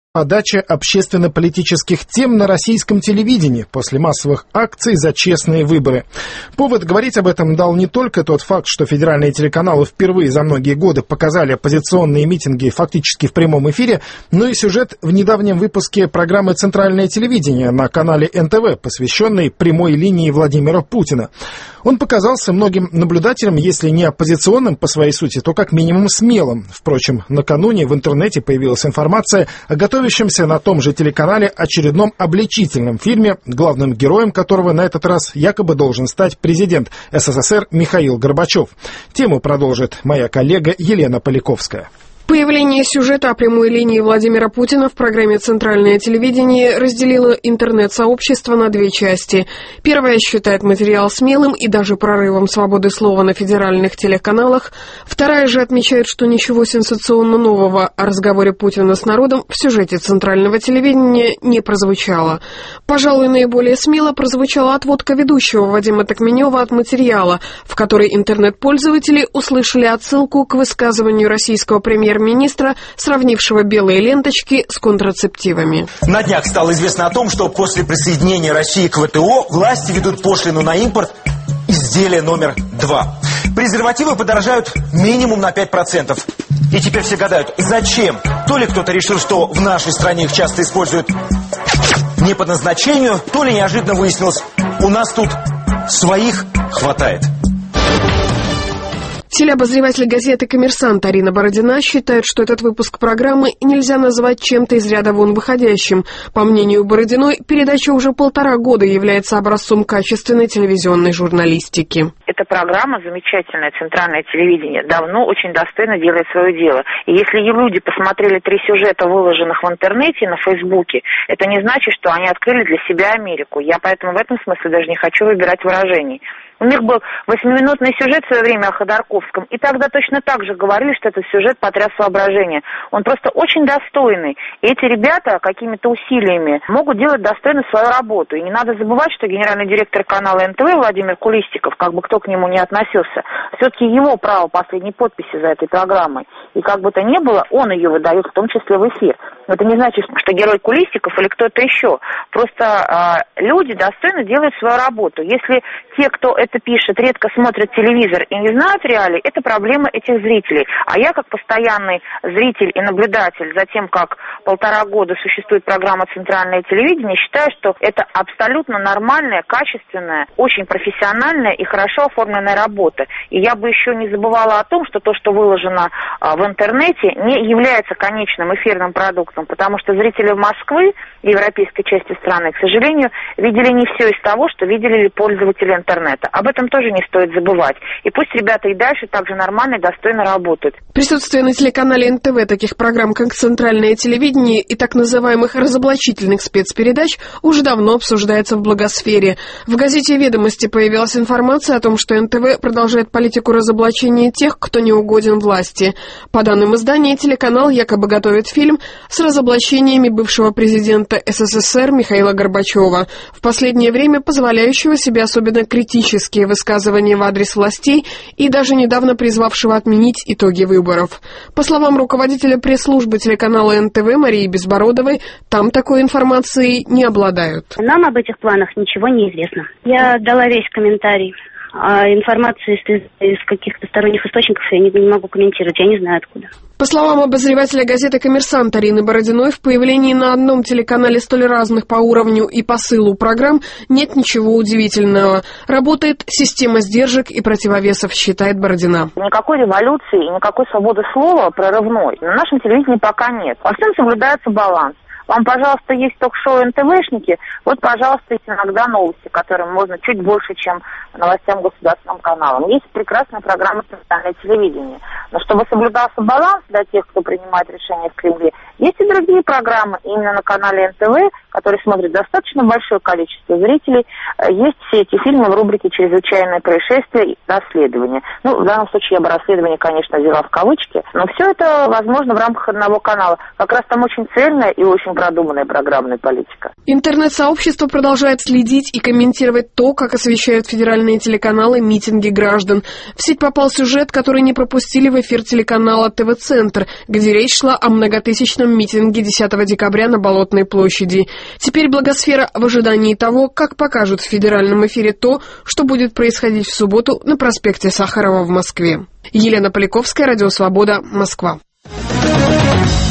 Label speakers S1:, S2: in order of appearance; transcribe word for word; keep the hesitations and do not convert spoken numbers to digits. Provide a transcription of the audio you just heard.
S1: Подача общественно-политических тем на российском телевидении после массовых акций за честные выборы. Повод говорить об этом дал не только тот факт, что федеральные телеканалы впервые за многие годы показали оппозиционные митинги фактически в прямом эфире, но и сюжет в недавнем выпуске программы «Центральное телевидение» на канале эн тэ вэ, посвященной прямой линии Владимира Путина. Он показался многим наблюдателям, если не оппозиционным по своей сути, то как минимум смелым. Впрочем, накануне в интернете появилась информация о готовящемся на том же телеканале очередном обличительном фильме, главным героем которого на этот раз якобы должен стать президент эс эс эс эр Михаил Горбачев. Тему продолжит моя коллега Елена Поляковская.
S2: Появление сюжета о прямой линии Владимира Путина в программе «Центральное телевидение» разделило интернет-сообщество на две части. Первая считает материал смелым и даже прорывом свободы слова на федеральных телеканалах. Вторая же отмечает, что ничего сенсационно нового о разговоре Путина с народом в сюжете «Центрального телевидения» не прозвучало. Пожалуй, наиболее смело прозвучала отводка ведущего Вадима Токменева от материала, в которой интернет-пользователи услышали отсылку к высказыванию российского премьер-министра, министра, сравнившего белые ленточки с контрацептивами.
S3: На днях стало известно о том, что после присоединения России к вэ тэ о власти ведут пошлину на импорт изделия номер два. Презервативы подорожают минимум на пять процентов. И теперь все гадают, зачем? То ли кто-то решил, что в нашей стране их часто используют не по назначению, то ли неожиданно выяснилось, у нас тут своих хватает.
S2: Телеобозреватель газеты «Коммерсант» Арина Бородина считает, что этот выпуск программы нельзя назвать чем-то из ряда вон выходящим. По мнению Бородиной, передача уже полтора года является образцом качественной телевизионной журналистики.
S4: Эта программа замечательная, «Центральное телевидение», давно очень достойно делает свое дело. И если люди посмотрели три сюжета, выложенных в интернете, на Фейсбуке, это не значит, что они открыли для себя Америку. Я поэтому в этом смысле даже не хочу выбирать выражений. У них был восьмиминутный сюжет в свое время о Ходорковском, и тогда точно так же говорили, что этот сюжет потряс воображение. Он просто очень достойный. И эти ребята какими-то усилиями могут делать достойно свою работу. И не надо забывать, что генеральный директор канала эн тэ вэ Владимир Кулистиков, как бы кто к нему не относился, все-таки его право последней подписи за этой программой. И как бы то ни было, он ее выдает, в том числе в эфир. Но это не значит, что герой Кулистиков или кто-то еще. Просто э, люди достойно делают свою работу. Если те, кто это пишет, редко смотрят телевизор и не знают реалий, это проблема этих зрителей. А я, как постоянный зритель и наблюдатель за тем, как полтора года существует программа «Центральное телевидение», считаю, что это абсолютно нормальная, качественная, очень профессиональная и хорошо оформленная работа. И я бы еще не забывала о том, что то, что выложено а, в интернете, не является конечным эфирным продуктом, потому что зрители Москвы и европейской части страны, к сожалению, видели не все из того, что видели пользователи интернета. Об этом тоже не стоит забывать. И пусть ребята и дальше так же нормально и достойно работают.
S2: Присутствие на телеканале эн тэ вэ таких программ, как «Центральное телевидение» и так называемых разоблачительных спецпередач уже давно обсуждается в блогосфере. В газете «Ведомости» появилась информация о том, что эн тэ вэ продолжает политику разоблачения тех, кто не угоден власти. По данным издания, телеканал якобы готовит фильм с разоблачениями бывшего президента эс эс эс эр Михаила Горбачева, в последнее время позволяющего себе особенно критические высказывания в адрес властей и даже недавно призвавшего отменить итоги выборов. По словам руководителя пресс-службы телеканала эн тэ вэ Марии Безбородовой, там такой информацией не обладают.
S5: Нам об этих планах ничего не известно. Я дала весь комментарий. А информацию из, из каких-то сторонних источников я не, не могу комментировать, я не знаю откуда.
S2: По словам обозревателя газеты «Коммерсант» Арины Бородиной, в появлении на одном телеканале столь разных по уровню и посылу программ нет ничего удивительного. Работает система сдержек и противовесов, считает Бородина.
S4: Никакой революции и никакой свободы слова прорывной на нашем телевидении пока нет. Во всем соблюдается баланс. Вам, пожалуйста, есть ток-шоу эн тэ вэ-шники, вот, пожалуйста, есть иногда новости, которым можно чуть больше, чем новостям государственным каналам. Есть прекрасная программа «Центральное телевидение». Но чтобы соблюдался баланс для тех, кто принимает решения в Кремле, есть и другие программы. Именно на канале эн тэ вэ, который смотрит достаточно большое количество зрителей, есть все эти фильмы в рубрике «Чрезвычайное происшествие» и «Расследование». Ну, в данном случае я бы расследование, конечно, взяла в кавычки, но все это возможно в рамках одного канала. Как раз там очень цельная и очень
S6: продуманная программная политика.
S2: Интернет-сообщество продолжает следить и комментировать то, как освещают федеральные телеканалы митинги граждан. В сеть попал сюжет, который не пропустили в эфир телеканала ТВ-центр, где речь шла о многотысячном митинге десятого декабря на Болотной площади. Теперь блогосфера в ожидании того, как покажут в федеральном эфире то, что будет происходить в субботу на проспекте Сахарова в Москве. Елена Поляковская, Радио Свобода, Москва.